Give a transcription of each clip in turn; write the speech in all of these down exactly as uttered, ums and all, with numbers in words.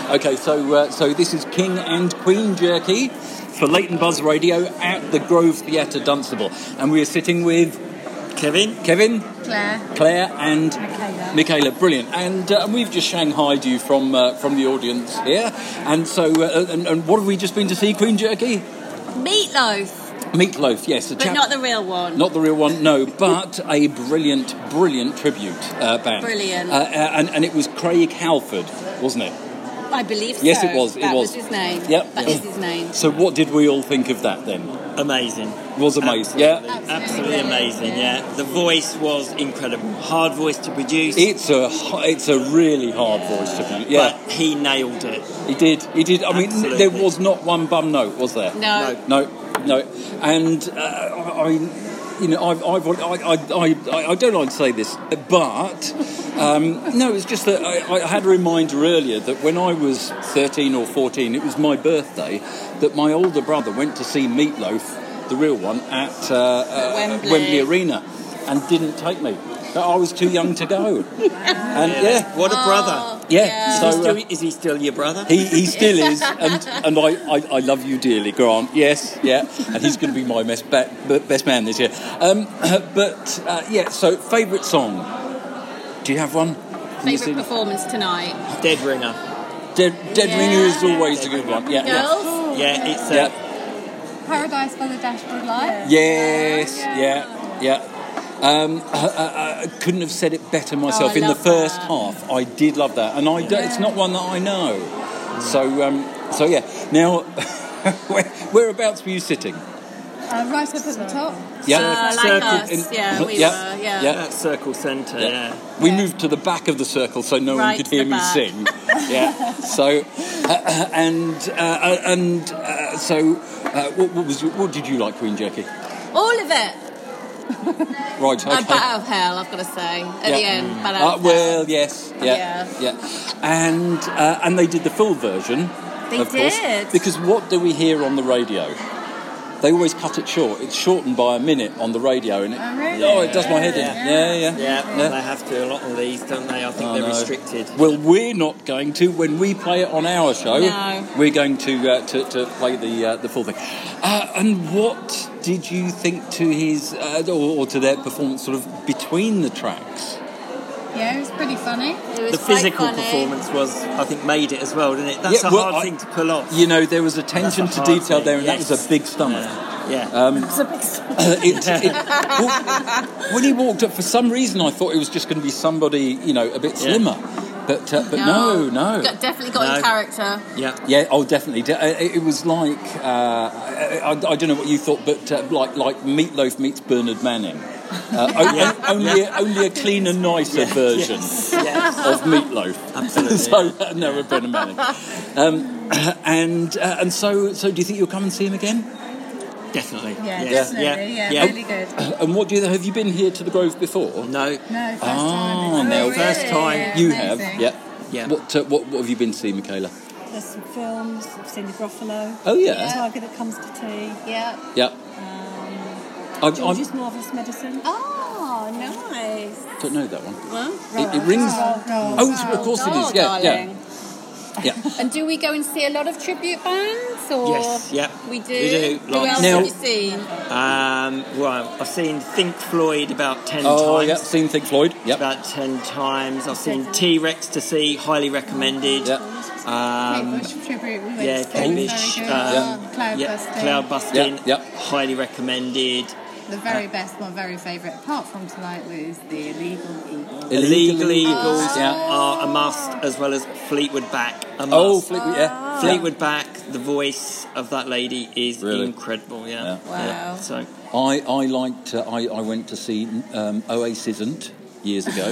Okay, so uh, so this is King and Queen Jerky for Leighton Buzz Radio at the Grove Theatre, Dunstable, and we are sitting with Kevin, Kevin, Claire, Claire, and Michaela. Michaela. Brilliant, and uh, we've just shanghaied you from uh, from the audience here, and so uh, and, and what have we just been to see? Queen Jerky, Meatloaf. Meatloaf, yes, a But chap- not the real one. Not the real one, no, but a brilliant, brilliant tribute uh, band. Brilliant. Uh, uh, and, and it was Craig Halford, wasn't it? I believe so. Yes, it was, it that was. was his name. Yep. That is his name. So what did we all think of that then? amazing. It was amazing, Absolutely, yeah. Absolutely absolutely amazing. yeah. Yeah, the voice was incredible. Hard voice to produce. It's a it's a really hard voice to produce. Yeah, But he nailed it. he did. He did. I mean, Absolutely. there was not one bum note, was there? No. No, no. And uh, I, you know, I've, I've, I, I, I, I don't like to say this, but um, no, it's just that I, I had a reminder earlier that when I was thirteen or fourteen, it was my birthday, that my older brother went to see Meatloaf, the real one, at uh, uh, Wembley. Wembley Arena, and didn't take me. I was too young to go. And yeah, What a brother. yeah. Yeah. So. Is he Uh, still, is he still your brother? He, he still is, and and I, I, I love you dearly, Grant. Yes, yeah, and he's going to be my best ba- best man this year. Um, but uh, yeah, so favourite song? Do you have one? Can you see Favourite the- performance tonight? Dead ringer. Dead, Dead Yeah. Ringer is always a good one. Yeah, yeah, Girls? Yeah, it's uh, yeah. Paradise by the Dashboard Light. Yes, yeah, yeah. Um, I, I, I couldn't have said it better myself. Oh, I In the love first that. half, I did love that, and I don't- it's not one that I know. So, um, so yeah. Now, where, whereabouts were you sitting? Uh, right up at the top. Yeah, Uh, like Circle us. in- yeah, we yeah, were. Yeah. yeah. that circle centre. Yeah. Yeah. We Yeah. moved to the back of the circle so no one Right could to hear the me back. sing. Yeah. So, uh, and uh, and uh, so, uh, what, what was your, what did you like, Queen Jerky? All of it. Right. Okay. Uh, bat out of hell, I've got to say. At Yeah. the end, bat out Uh, of well, hell. yes. Yeah. Yeah. Yeah. And uh, and they did the full version. They of course, did. because what do we hear on the radio? They always cut it short. It's shortened by a minute on the radio, and it, Oh, really? oh, it does my head in. Yeah. Yeah, yeah. Yeah, Yeah. they have to a lot of these, don't they? I think Oh, they're no. restricted. Well, we're not going to. When we play it on our show, No. we're going to, uh, to to play the uh, the full thing. Uh, and what did you think to his uh, or, or to their performance, sort of between the tracks? Yeah, it was pretty funny. It was The quite physical funny. performance was, I think, made it as well, didn't it? That's Yeah, a well, hard I- thing to pull off. You know, there was attention That's a to hard detail thing, there, and yes. that was a big stomach. Yeah. Um, uh, it, it, well, when he walked up, for some reason, I thought it was just going to be somebody, you know, a bit Yeah. slimmer. But uh, but no, no. Got, definitely got No. in character. yeah. Yeah, oh, definitely. De- uh, It it was like uh, I, I, I don't know what you thought, but uh, like like Meatloaf meets Bernard Manning. Uh, o- Yeah. o- only a, only a cleaner, nicer version Yes. Yes. of Meatloaf. Absolutely. so uh, no, Bernard Manning. Um, and uh, and so so, do you think you'll come and see him again? Definitely. Yeah, Yes. definitely. Yeah, Yeah. really good. And what do you have you been here to the Grove before? No. No, first Oh, time. now- First time. Yeah, You amazing. have, yeah. Yeah. What, uh, what what have you been to see, Michaela? There's some films. I've seen The Gruffalo. Oh yeah, Tiger That Comes to Tea. Yeah. yeah. I, I George's Marvellous Medicine. Oh, nice. don't know that one. Well, It, it rings. Oh, Oh, it's, of course it is. Yeah, yeah, darling. yeah. And do we go and see a lot of tribute bands? Or Yes, yeah. We do. We do, Who lots. else Now- have you seen? Um, well, I've seen Think Floyd about ten Oh, times. yeah. Seen Think Floyd. Yep. About ten times. I've seen T-Rex to see, highly recommended. Yeah. Um, Bush tribute. We went yeah, to Kate very Bush, good. um, Cloud yeah, busting. Cloud Busting. Yeah, yeah. Highly recommended. The very best, my very favourite, apart from tonight, was the Illegal Eagle. Illegal Eagles yeah. are a must, as well as Fleetwood Mac. A must. Oh, Fleetwood, yeah. Fleetwood Mac, the voice of that lady is Really? incredible. Yeah. Yeah. Wow. Yeah, so I I liked. Uh, I I went to see um, Oasis years ago.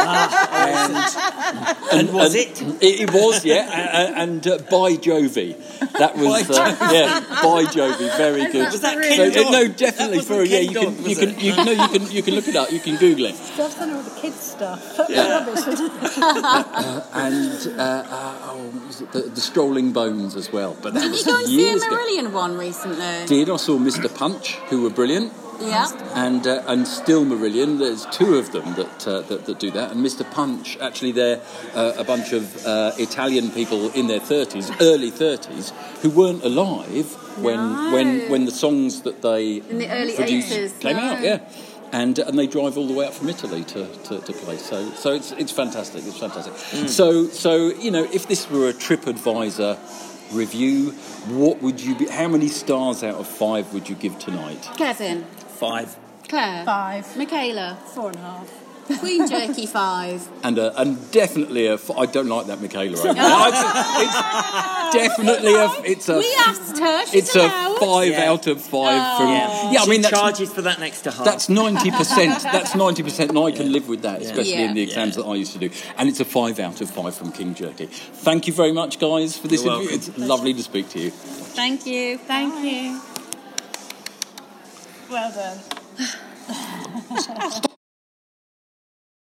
and was and it? It, it was, yeah. And, and uh, By Jovi, that was By uh, yeah. By Jovi, very good. Was that So, Ken uh, Dodd? no, definitely That for wasn't yeah. Ken You can Dodd, you was can it? you can no you can you can look it up. You can Google it. I've done all the kids' stuff. Yeah. Rubbish. Uh, and uh, uh, oh, what was it? The, the Strolling Bones as well. But that Did was you go and see a years ago. Marillion one recently? Did I saw Mister Punch, who were brilliant. Yeah. And uh, and Still Marillion, there's two of them that uh, that, that do that. And Mister Punch, actually, they're uh, a bunch of uh, Italian people in their thirties, early thirties, who weren't alive when No. when when the songs that they In the early produced eighties, came no. out. Yeah. And and they drive all the way up from Italy to, to, to play. So so it's it's fantastic. It's fantastic. So so you know, if this were a TripAdvisor review, what would you be? How many stars out of five would you give tonight? Kevin, Five. Claire, Five. Michaela, Four and a half. Queen Jerky five. And uh, and definitely a. f- I don't like that Michaela. Right now. It's definitely a. It's a. We asked her. She's It's a allowed. five Yeah. out of five from. Yeah, Yeah, I she mean that's charges for that next to half. that's ninety percent. That's ninety percent, and I can live with that, especially Yeah. in the exams Yeah. that I used to do. And it's a five out of five from King Jerky. Thank you very much, guys, for this You're interview. welcome. It's lovely to speak to you. Thank you. Thank you. Well done.